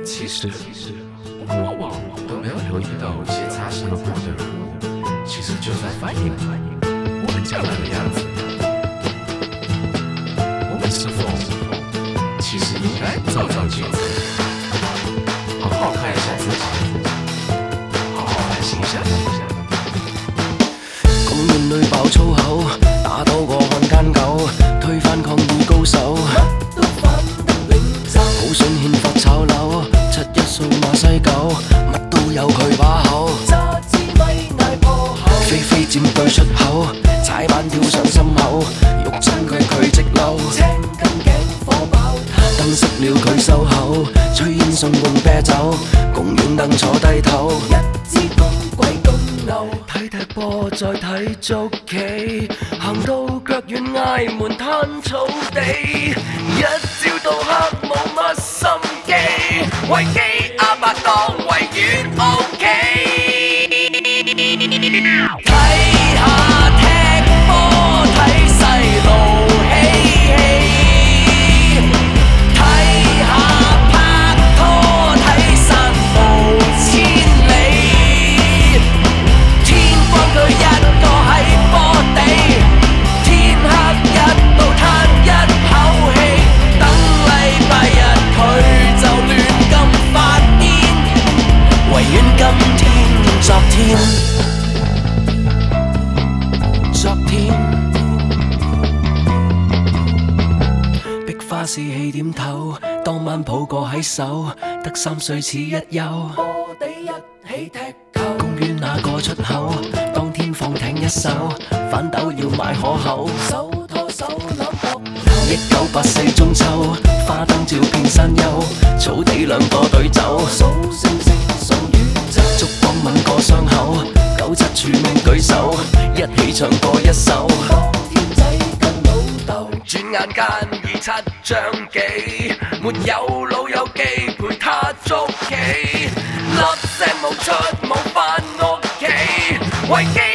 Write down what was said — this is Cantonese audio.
其实我往往都没有留意到一些擦身而过的人物，其实就算反映我们将来的样子。我们是否其实应该照照镜子，好好看一下自己，好好反省一下。 公園裏爆粗口，打倒個漢奸狗，推翻抗議高手，乜都反得領袖。好想憲法炒樓，71數碼西九，乜都有佢把口。揸支咪嗌破口，飛飛佔對出口，踩板跳上心口，肉親佢直漏。青筋頸火爆頭，燈熄了佢收口，吹煙送罐啤酒，公園凳坐低頭，一支公鬼公牛。睇踢波再睇捉棋，行到腳軟嗌門攤草地，一朝到黑冇乜心機，維基阿伯當維園 OK。睇下踢波睇細路嬉戲，睇下拍拖睇散步千里，天光佢一個喺波地，天黑一到嘆一口氣，等禮拜日佢就亂咁發癲，維園今天昨天。壁花是氣點頭，當晚抱過喺手，得3歲似一休。波地一起踢球，公園那個出口，當天放艇一手，反斗要買可口，手拖手攬膊頭。1984中秋，花燈照遍山丘，草地兩個對走，數星星數宇宙，燭光吻過傷口，97署名舉手，一起唱過一首。當天仔跟老豆，轉眼間27張幾，沒有老友記陪他捉棋，粒聲冇出冇返屋企，維基。